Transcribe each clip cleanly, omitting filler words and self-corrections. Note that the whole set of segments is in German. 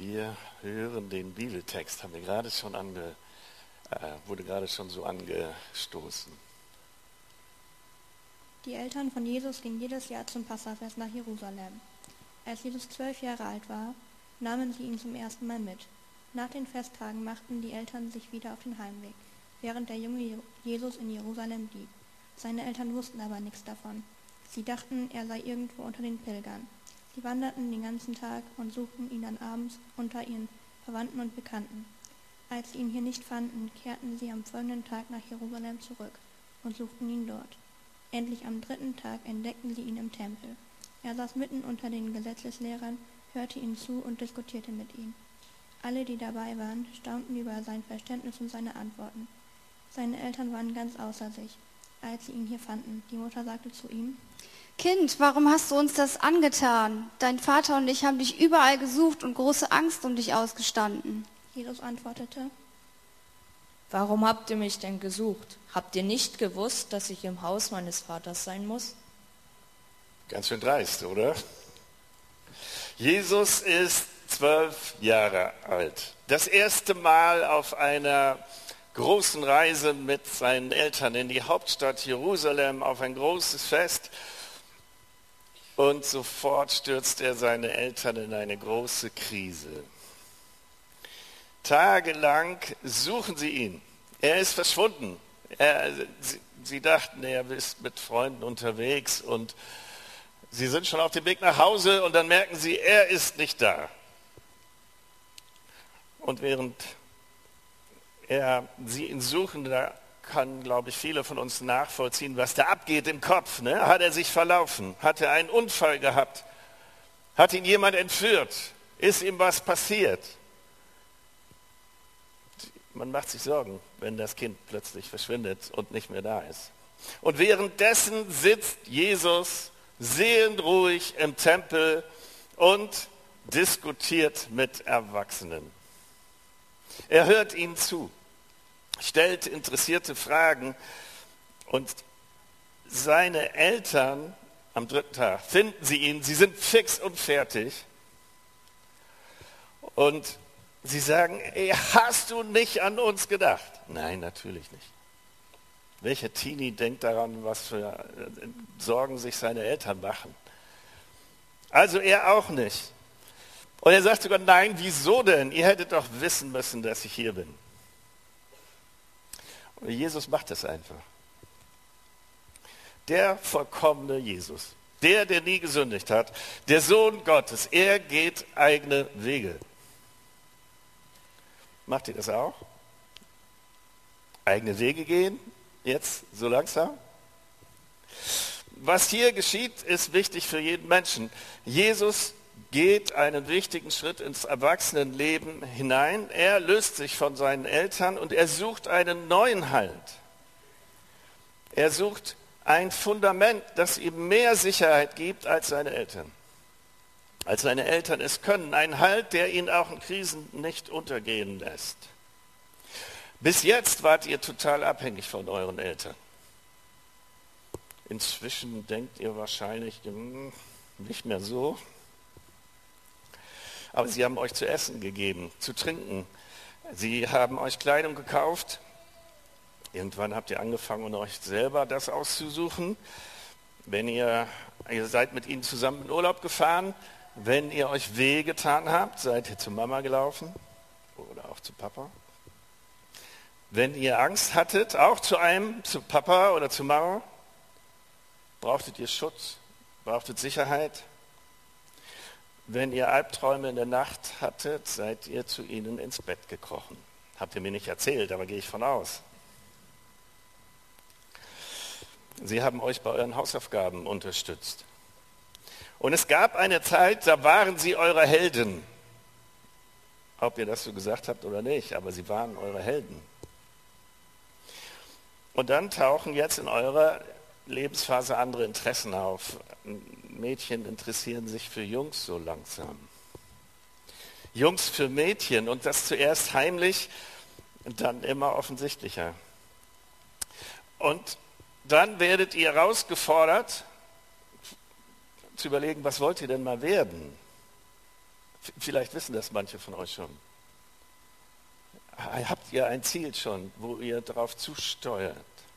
Wir hören den Bibeltext, wurde gerade schon so angestoßen. Die Eltern von Jesus gingen jedes Jahr zum Passafest nach Jerusalem. Als Jesus 12 Jahre alt war, nahmen sie ihn zum ersten Mal mit. Nach den Festtagen machten die Eltern sich wieder auf den Heimweg, während der junge Jesus in Jerusalem blieb. Seine Eltern wussten aber nichts davon. Sie dachten, er sei irgendwo unter den Pilgern. Sie wanderten den ganzen Tag und suchten ihn dann abends unter ihren Verwandten und Bekannten. Als sie ihn hier nicht fanden, kehrten sie am folgenden Tag nach Jerusalem zurück und suchten ihn dort. Endlich am 3. Tag entdeckten sie ihn im Tempel. Er saß mitten unter den Gesetzeslehrern, hörte ihnen zu und diskutierte mit ihnen. Alle, die dabei waren, staunten über sein Verständnis und seine Antworten. Seine Eltern waren ganz außer sich, als sie ihn hier fanden. Die Mutter sagte zu ihm: Kind, warum hast du uns das angetan? Dein Vater und ich haben dich überall gesucht und große Angst um dich ausgestanden. Jesus antwortete: Warum habt ihr mich denn gesucht? Habt ihr nicht gewusst, dass ich im Haus meines Vaters sein muss? Ganz schön dreist, oder? Jesus ist 12 Jahre alt. Das erste Mal auf einer großen Reise mit seinen Eltern in die Hauptstadt Jerusalem auf ein großes Fest. Und sofort stürzt er seine Eltern in eine große Krise. Tagelang suchen sie ihn. Er ist verschwunden. Sie dachten, er ist mit Freunden unterwegs und sie sind schon auf dem Weg nach Hause und dann merken sie, er ist nicht da. Und während sie ihn suchen, da kann, glaube ich, viele von uns nachvollziehen, was da abgeht im Kopf. Ne? Hat er sich verlaufen? Hat er einen Unfall gehabt? Hat ihn jemand entführt? Ist ihm was passiert? Man macht sich Sorgen, wenn das Kind plötzlich verschwindet und nicht mehr da ist. Und währenddessen sitzt Jesus sehend ruhig im Tempel und diskutiert mit Erwachsenen. Er hört ihnen zu, stellt interessierte Fragen und seine Eltern am 3. Tag finden sie ihn, sie sind fix und fertig und sie sagen: Ey, hast du nicht an uns gedacht? Nein, natürlich nicht. Welcher Teenie denkt daran, was für Sorgen sich seine Eltern machen? Also er auch nicht. Und er sagt sogar: Nein, wieso denn? Ihr hättet doch wissen müssen, dass ich hier bin. Und Jesus macht das einfach. Der vollkommene Jesus, der nie gesündigt hat, der Sohn Gottes, er geht eigene Wege. Macht ihr das auch? Eigene Wege gehen? Jetzt so langsam? Was hier geschieht, ist wichtig für jeden Menschen. Jesus geht einen wichtigen Schritt ins Erwachsenenleben hinein. Er löst sich von seinen Eltern und er sucht einen neuen Halt. Er sucht ein Fundament, das ihm mehr Sicherheit gibt als seine Eltern. Als seine Eltern es können. Ein Halt, der ihn auch in Krisen nicht untergehen lässt. Bis jetzt wart ihr total abhängig von euren Eltern. Inzwischen denkt ihr wahrscheinlich, nicht mehr so. Aber sie haben euch zu essen gegeben, zu trinken. Sie haben euch Kleidung gekauft. Irgendwann habt ihr angefangen, euch selber das auszusuchen. Ihr seid mit ihnen zusammen in Urlaub gefahren. Wenn ihr euch wehgetan habt, seid ihr zu Mama gelaufen oder auch zu Papa. Wenn ihr Angst hattet, auch zu Papa oder zu Mama, brauchtet ihr Schutz, brauchtet Sicherheit. Wenn ihr Albträume in der Nacht hattet, seid ihr zu ihnen ins Bett gekrochen. Habt ihr mir nicht erzählt, aber gehe ich von aus. Sie haben euch bei euren Hausaufgaben unterstützt. Und es gab eine Zeit, da waren sie eure Helden. Ob ihr das so gesagt habt oder nicht, aber sie waren eure Helden. Und dann tauchen jetzt in eurer Lebensphase andere Interessen auf. Mädchen interessieren sich für Jungs so langsam. Jungs für Mädchen und das zuerst heimlich und dann immer offensichtlicher. Und dann werdet ihr herausgefordert, zu überlegen, was wollt ihr denn mal werden? Vielleicht wissen das manche von euch schon. Habt ihr ein Ziel schon, wo ihr darauf zusteuert?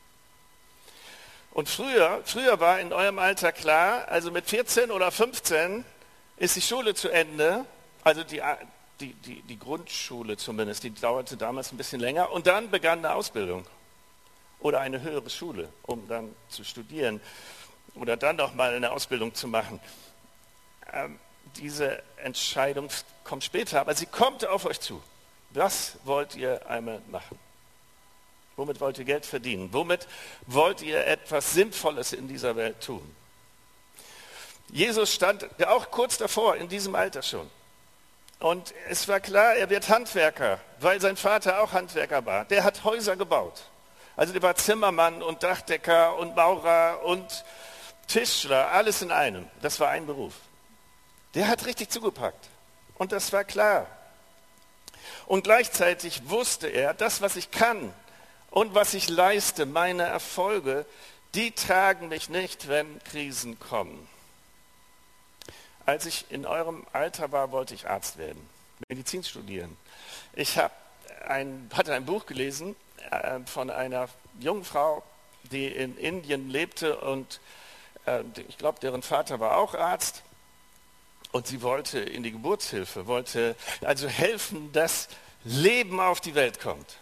Und früher war in eurem Alter klar, also mit 14 oder 15 ist die Schule zu Ende, also die Grundschule zumindest, die dauerte damals ein bisschen länger und dann begann eine Ausbildung oder eine höhere Schule, um dann zu studieren oder dann noch mal eine Ausbildung zu machen. Diese Entscheidung kommt später, aber sie kommt auf euch zu. Was wollt ihr einmal machen? Womit wollt ihr Geld verdienen? Womit wollt ihr etwas Sinnvolles in dieser Welt tun? Jesus stand ja auch kurz davor, in diesem Alter schon. Und es war klar, er wird Handwerker, weil sein Vater auch Handwerker war. Der hat Häuser gebaut. Also der war Zimmermann und Dachdecker und Maurer und Tischler, alles in einem. Das war ein Beruf. Der hat richtig zugepackt. Und das war klar. Und gleichzeitig wusste er, das, was ich kann und was ich leiste, meine Erfolge, die tragen mich nicht, wenn Krisen kommen. Als ich in eurem Alter war, wollte ich Arzt werden, Medizin studieren. Ich hatte ein Buch gelesen von einer jungen Frau, die in Indien lebte und ich glaube, deren Vater war auch Arzt. Und sie wollte in die Geburtshilfe, wollte also helfen, dass Leben auf die Welt kommt.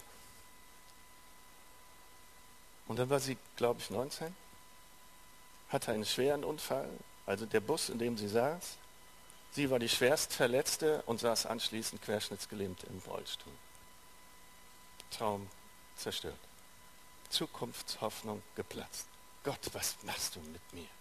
Und dann war sie, glaube ich, 19, hatte einen schweren Unfall, also der Bus, in dem sie saß. Sie war die schwerst Verletzte und saß anschließend querschnittsgelähmt im Rollstuhl. Traum zerstört. Zukunftshoffnung geplatzt. Gott, was machst du mit mir?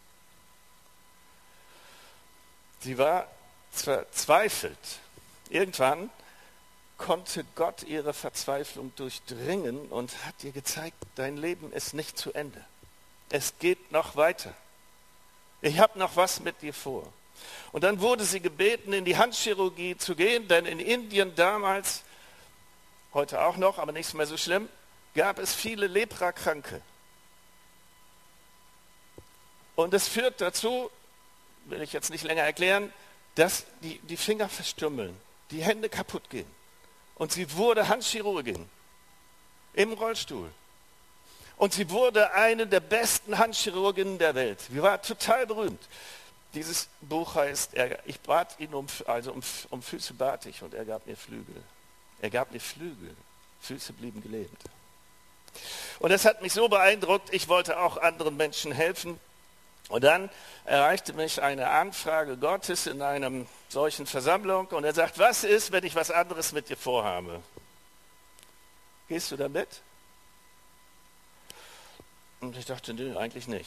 Sie war verzweifelt. Irgendwann konnte Gott ihre Verzweiflung durchdringen und hat ihr gezeigt, dein Leben ist nicht zu Ende. Es geht noch weiter. Ich habe noch was mit dir vor. Und dann wurde sie gebeten, in die Handchirurgie zu gehen, denn in Indien damals, heute auch noch, aber nicht mehr so schlimm, gab es viele Leprakranke. Und es führt dazu, will ich jetzt nicht länger erklären, dass die Finger verstümmeln, die Hände kaputt gehen. Und sie wurde Handchirurgin im Rollstuhl. Und sie wurde eine der besten Handchirurginnen der Welt. Sie war total berühmt. Dieses Buch heißt, ich bat ihn um Füße bat ich und er gab mir Flügel. Er gab mir Flügel. Füße blieben gelähmt. Und das hat mich so beeindruckt, ich wollte auch anderen Menschen helfen. Und dann erreichte mich eine Anfrage Gottes in einer solchen Versammlung und er sagt, was ist, wenn ich was anderes mit dir vorhabe? Gehst du da mit? Und ich dachte, nö, eigentlich nicht.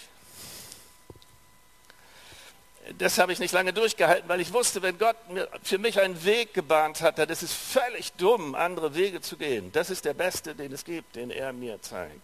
Das habe ich nicht lange durchgehalten, weil ich wusste, wenn Gott für mich einen Weg gebahnt hat, dann ist es völlig dumm, andere Wege zu gehen. Das ist der beste, den es gibt, den er mir zeigt.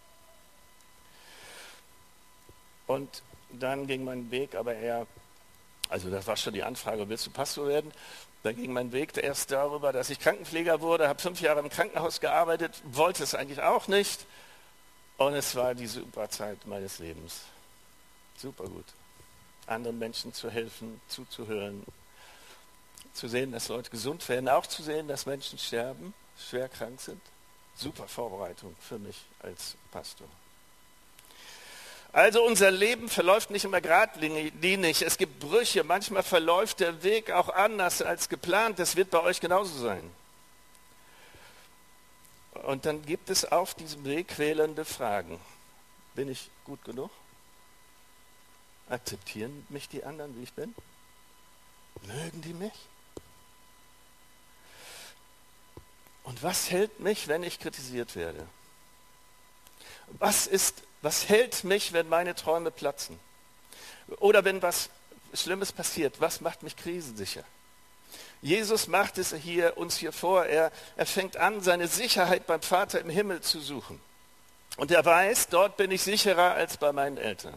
Und dann ging mein Weg aber eher, also das war schon die Anfrage, willst du Pastor werden? Dann ging mein Weg erst darüber, dass ich Krankenpfleger wurde, habe 5 Jahre im Krankenhaus gearbeitet, wollte es eigentlich auch nicht. Und es war die super Zeit meines Lebens. Super gut. Anderen Menschen zu helfen, zuzuhören, zu sehen, dass Leute gesund werden, auch zu sehen, dass Menschen sterben, schwer krank sind. Super Vorbereitung für mich als Pastor. Also unser Leben verläuft nicht immer geradlinig, es gibt Brüche, manchmal verläuft der Weg auch anders als geplant, das wird bei euch genauso sein. Und dann gibt es auf diesem Weg quälende Fragen. Bin ich gut genug? Akzeptieren mich die anderen, wie ich bin? Mögen die mich? Und was hält mich, wenn ich kritisiert werde? Was hält mich, wenn meine Träume platzen? Oder wenn was Schlimmes passiert, was macht mich krisensicher? Jesus macht es uns hier vor, er fängt an, seine Sicherheit beim Vater im Himmel zu suchen. Und er weiß, dort bin ich sicherer als bei meinen Eltern.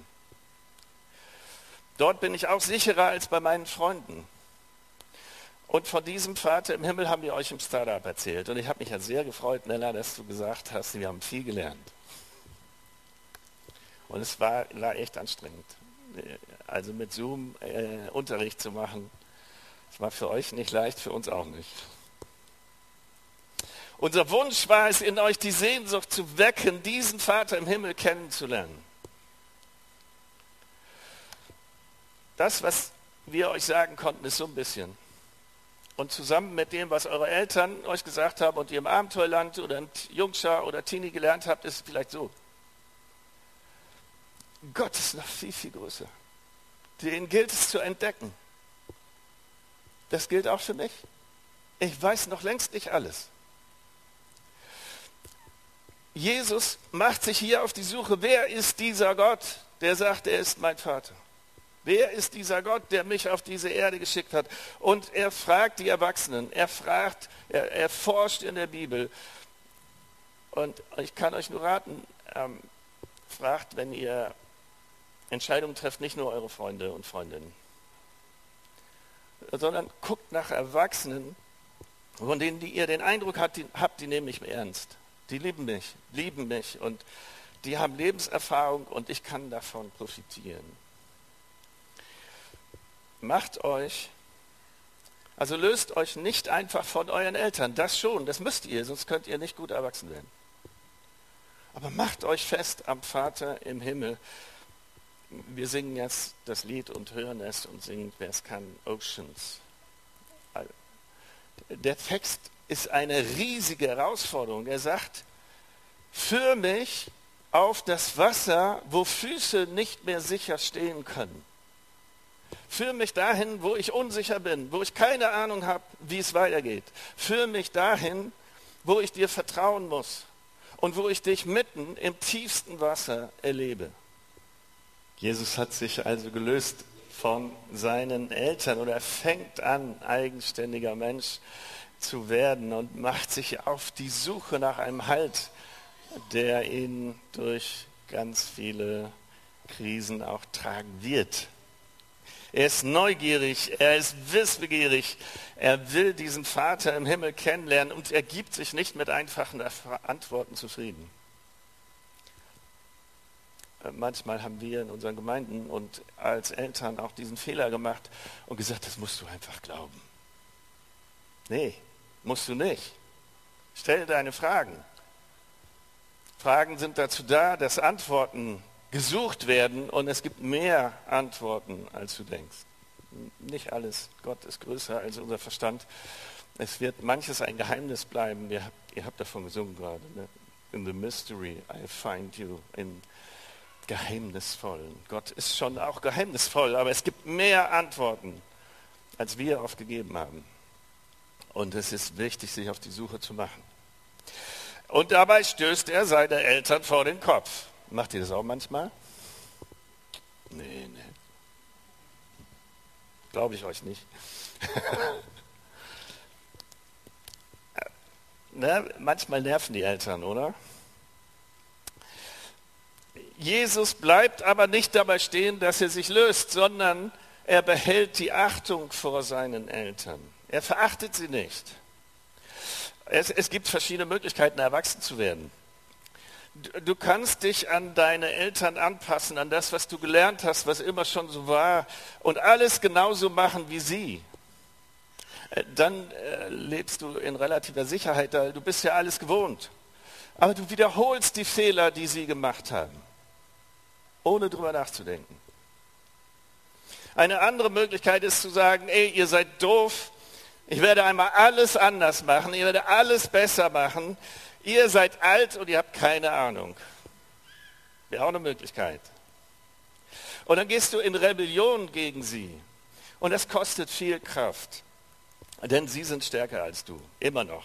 Dort bin ich auch sicherer als bei meinen Freunden. Und von diesem Vater im Himmel haben wir euch im Startup erzählt. Und ich habe mich ja sehr gefreut, Nella, dass du gesagt hast, wir haben viel gelernt. Und es war echt anstrengend. Also mit Zoom Unterricht zu machen, Das war für euch nicht leicht, für uns auch nicht. Unser Wunsch war es, in euch die Sehnsucht zu wecken, diesen Vater im Himmel kennenzulernen. Das, was wir euch sagen konnten, ist so ein bisschen. Und zusammen mit dem, was eure Eltern euch gesagt haben und ihr im Abenteuerland oder in Jungschar oder Teenie gelernt habt, ist es vielleicht so. Gott ist noch viel, viel größer. Den gilt es zu entdecken. Das gilt auch für mich. Ich weiß noch längst nicht alles. Jesus macht sich hier auf die Suche, wer ist dieser Gott, der sagt, er ist mein Vater? Wer ist dieser Gott, der mich auf diese Erde geschickt hat? Und er fragt die Erwachsenen, er forscht in der Bibel. Und ich kann euch nur raten, fragt, wenn ihr Entscheidungen trefft, nicht nur eure Freunde und Freundinnen, sondern guckt nach Erwachsenen, von denen ihr den Eindruck habt, die nehmen mich ernst. Die lieben mich und die haben Lebenserfahrung und ich kann davon profitieren. Löst euch nicht einfach von euren Eltern, das schon, das müsst ihr, sonst könnt ihr nicht gut erwachsen werden. Aber macht euch fest am Vater im Himmel. Wir singen jetzt das Lied und hören es und singen, wer es kann, Oceans. Der Text ist eine riesige Herausforderung. Er sagt, führ mich auf das Wasser, wo Füße nicht mehr sicher stehen können. Führ mich dahin, wo ich unsicher bin, wo ich keine Ahnung habe, wie es weitergeht. Führ mich dahin, wo ich dir vertrauen muss und wo ich dich mitten im tiefsten Wasser erlebe. Jesus hat sich also gelöst von seinen Eltern oder er fängt an, eigenständiger Mensch zu werden und macht sich auf die Suche nach einem Halt, der ihn durch ganz viele Krisen auch tragen wird. Er ist neugierig, er ist wissbegierig, er will diesen Vater im Himmel kennenlernen und er gibt sich nicht mit einfachen Antworten zufrieden. Manchmal haben wir in unseren Gemeinden und als Eltern auch diesen Fehler gemacht und gesagt, das musst du einfach glauben. Nee, musst du nicht. Stell deine Fragen. Fragen sind dazu da, dass Antworten gesucht werden und es gibt mehr Antworten, als du denkst. Nicht alles. Gott ist größer als unser Verstand. Es wird manches ein Geheimnis bleiben. Ihr habt davon gesungen gerade. Ne? In the mystery I find you. In Geheimnisvollen. Gott ist schon auch geheimnisvoll, aber es gibt mehr Antworten, als wir oft gegeben haben. Und es ist wichtig, sich auf die Suche zu machen. Und dabei stößt er seine Eltern vor den Kopf. Macht ihr das auch manchmal? Nee. Glaube ich euch nicht. Manchmal nerven die Eltern, oder? Jesus bleibt aber nicht dabei stehen, dass er sich löst, sondern er behält die Achtung vor seinen Eltern. Er verachtet sie nicht. Es gibt verschiedene Möglichkeiten, erwachsen zu werden. Du kannst dich an deine Eltern anpassen, an das, was du gelernt hast, was immer schon so war und alles genauso machen wie sie. Dann lebst du in relativer Sicherheit, du bist ja alles gewohnt. Aber du wiederholst die Fehler, die sie gemacht haben, ohne drüber nachzudenken. Eine andere Möglichkeit ist zu sagen, ihr seid doof, ich werde einmal alles anders machen, ich werde alles besser machen, ihr seid alt und ihr habt keine Ahnung. Wäre auch eine Möglichkeit. Und dann gehst du in Rebellion gegen sie. Und das kostet viel Kraft. Denn sie sind stärker als du, immer noch.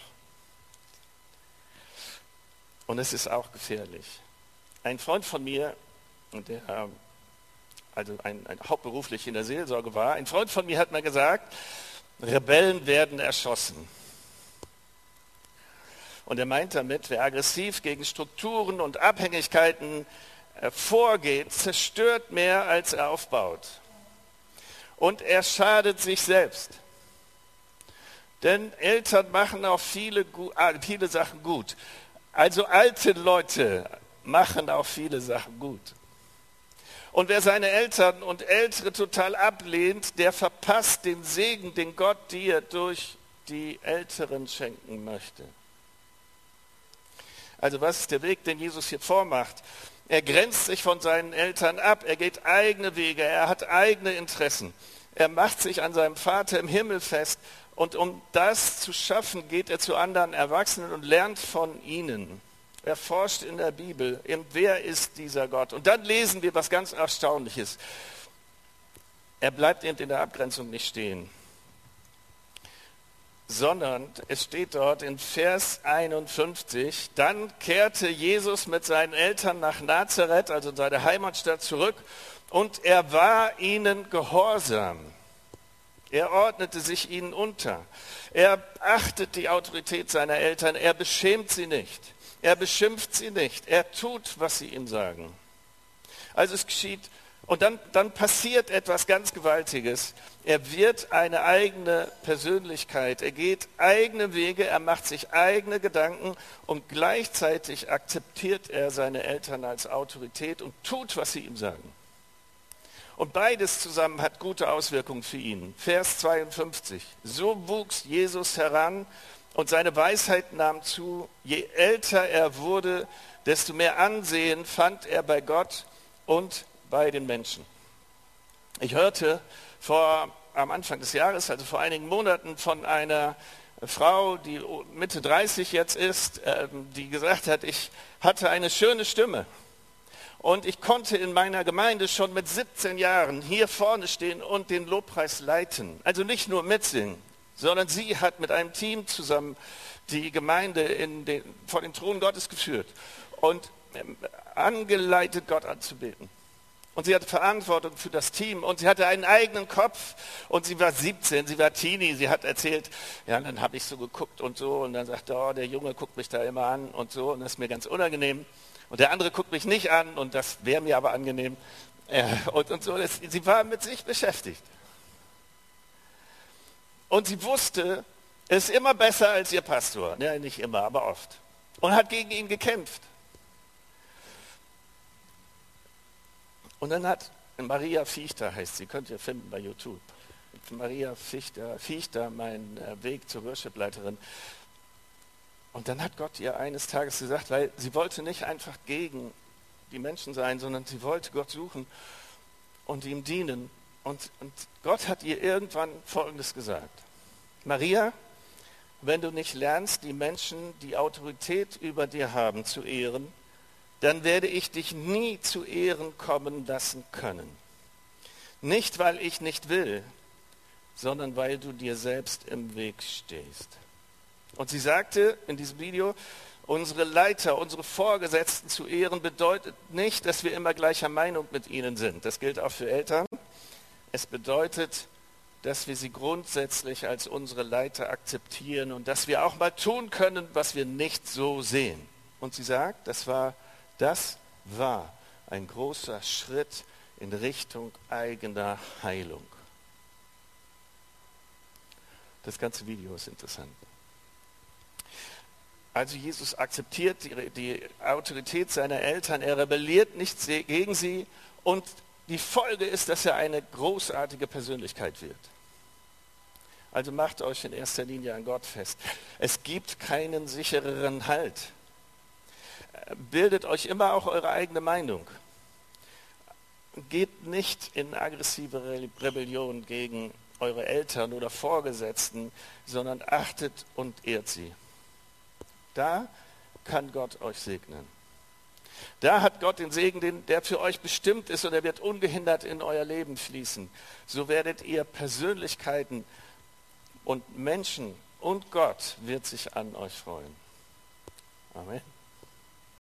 Und es ist auch gefährlich. Ein Freund von mir, der ein hauptberuflich in der Seelsorge war, ein Freund von mir hat mir gesagt, Rebellen werden erschossen. Und er meint damit, wer aggressiv gegen Strukturen und Abhängigkeiten vorgeht, zerstört mehr, als er aufbaut. Und er schadet sich selbst. Denn Eltern machen auch viele Sachen gut. Also alte Leute machen auch viele Sachen gut. Und wer seine Eltern und Ältere total ablehnt, der verpasst den Segen, den Gott dir durch die Älteren schenken möchte. Also was ist der Weg, den Jesus hier vormacht? Er grenzt sich von seinen Eltern ab, er geht eigene Wege, er hat eigene Interessen. Er macht sich an seinem Vater im Himmel fest und um das zu schaffen, geht er zu anderen Erwachsenen und lernt von ihnen. Er forscht in der Bibel, wer ist dieser Gott? Und dann lesen wir was ganz Erstaunliches. Er bleibt eben in der Abgrenzung nicht stehen, sondern es steht dort in Vers 51, dann kehrte Jesus mit seinen Eltern nach Nazareth, also in seine Heimatstadt, zurück und er war ihnen gehorsam. Er ordnete sich ihnen unter. Er achtet die Autorität seiner Eltern, er beschämt sie nicht. Er beschimpft sie nicht. Er tut, was sie ihm sagen. Also es geschieht, und dann passiert etwas ganz Gewaltiges. Er wird eine eigene Persönlichkeit. Er geht eigene Wege, er macht sich eigene Gedanken und gleichzeitig akzeptiert er seine Eltern als Autorität und tut, was sie ihm sagen. Und beides zusammen hat gute Auswirkungen für ihn. Vers 52. So wuchs Jesus heran und seine Weisheit nahm zu. Je älter er wurde, desto mehr Ansehen fand er bei Gott und bei den Menschen. Ich hörte am Anfang des Jahres, also vor einigen Monaten, von einer Frau, die Mitte 30 jetzt ist, die gesagt hat, ich hatte eine schöne Stimme. Und ich konnte in meiner Gemeinde schon mit 17 Jahren hier vorne stehen und den Lobpreis leiten. Also nicht nur mitsingen, sondern sie hat mit einem Team zusammen die Gemeinde vor den Thron Gottes geführt und angeleitet, Gott anzubeten. Und sie hatte Verantwortung für das Team und sie hatte einen eigenen Kopf und sie war 17, sie war Teenie, sie hat erzählt, ja, dann habe ich so geguckt und so und dann sagte, oh, der Junge guckt mich da immer an und so und das ist mir ganz unangenehm. Und der andere guckt mich nicht an und das wäre mir aber angenehm. Und so, sie war mit sich beschäftigt. Und sie wusste, es ist immer besser als ihr Pastor. Ja, nicht immer, aber oft. Und hat gegen ihn gekämpft. Und dann hat Maria Fichter, heißt sie, könnt ihr finden bei YouTube. Maria Fichter, mein Weg zur Worship-Leiterin. Und dann hat Gott ihr eines Tages gesagt, weil sie wollte nicht einfach gegen die Menschen sein, sondern sie wollte Gott suchen und ihm dienen. Und Gott hat ihr irgendwann Folgendes gesagt. Maria, wenn du nicht lernst, die Menschen, die Autorität über dir haben, zu ehren, dann werde ich dich nie zu Ehren kommen lassen können. Nicht, weil ich nicht will, sondern weil du dir selbst im Weg stehst. Und sie sagte in diesem Video, unsere Leiter, unsere Vorgesetzten zu ehren, bedeutet nicht, dass wir immer gleicher Meinung mit ihnen sind. Das gilt auch für Eltern. Es bedeutet, dass wir sie grundsätzlich als unsere Leiter akzeptieren und dass wir auch mal tun können, was wir nicht so sehen. Und sie sagt, das war ein großer Schritt in Richtung eigener Heilung. Das ganze Video ist interessant. Also Jesus akzeptiert die Autorität seiner Eltern, er rebelliert nicht gegen sie und die Folge ist, dass er eine großartige Persönlichkeit wird. Also macht euch in erster Linie an Gott fest. Es gibt keinen sichereren Halt. Bildet euch immer auch eure eigene Meinung. Geht nicht in aggressive Rebellion gegen eure Eltern oder Vorgesetzten, sondern achtet und ehrt sie. Da kann Gott euch segnen. Da hat Gott den Segen, der für euch bestimmt ist und er wird ungehindert in euer Leben fließen. So werdet ihr Persönlichkeiten und Menschen und Gott wird sich an euch freuen. Amen.